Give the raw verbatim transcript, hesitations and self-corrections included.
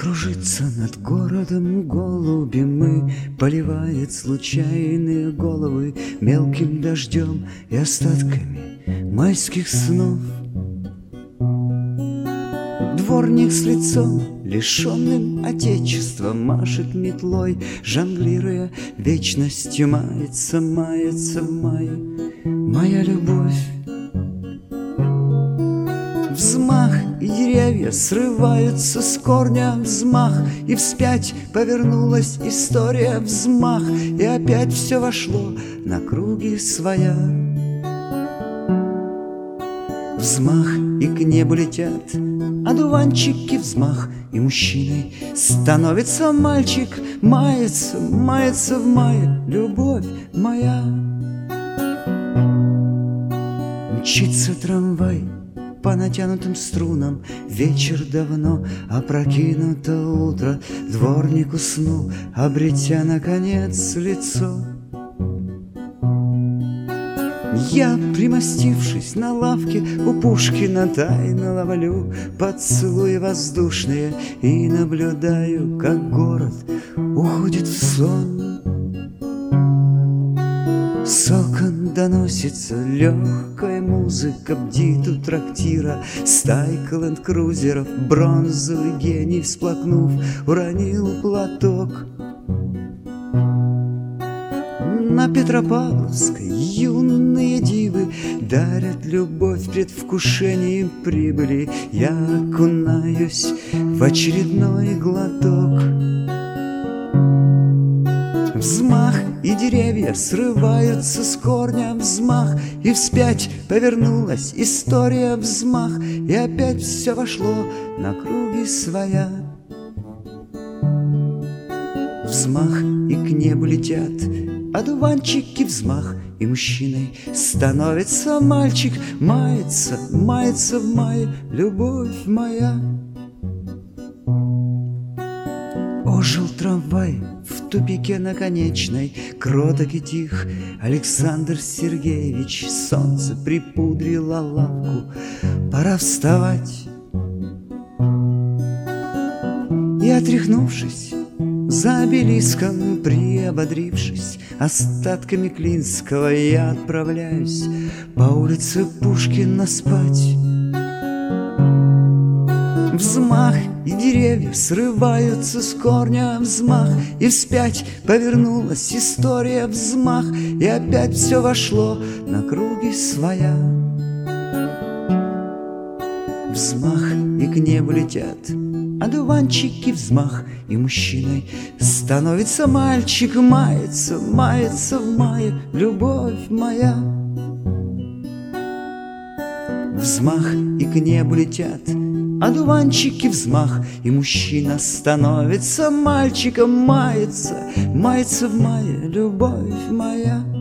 Кружится над городом голубем и поливает случайные головы мелким дождем и остатками майских снов. Дворник с лицом, лишенным отечества, машет метлой, жонглируя вечностью, мается, мается в мае моя любовь. Взмах, и деревья срываются с корня, взмах, и вспять повернулась история, взмах, и опять все вошло на круги своя. Взмах, и к небу летят одуванчики, взмах, и мужчиной становится мальчик, мается, мается в мае любовь моя. Мчится трамвай по натянутым струнам, вечер давно, опрокинуто утро, дворник уснул, обретя наконец лицо. Я, примостившись на лавке у Пушкина, тайно ловлю поцелуи воздушные и наблюдаю, как город уходит в сон. С окон доносится легкая музыка, бдит у трактира стайка ленд-крузеров. Бронзовый гений, всплакнув, уронил платок. На Петропавловской юные дивы дарят любовь предвкушением прибыли. Я окунаюсь в очередной глоток. Взмах, и деревья срываются с корня, взмах, и вспять повернулась история, взмах, и опять все вошло на круги своя. Взмах, и к небу летят одуванчики, взмах, и мужчиной становится мальчик, мается, мается в мае любовь моя. Ожил трамвай в тупике наконечной, кроток и тих Александр Сергеевич. Солнце припудрило лавку, пора вставать. И, отряхнувшись, за обелиском приободрившись остатками Клинского, я отправляюсь по улице Пушкина спать. Взмах, и деревья срываются с корня, взмах, и вспять повернулась история, взмах, и опять все вошло на круги своя. Взмах, и к небу летят одуванчики, взмах, и мужчиной становится мальчик, мается, мается в мае любовь моя. Взмах, и к небу летят одуванчики, взмах, и мужчина становится мальчиком, мается, мается в мае любовь моя.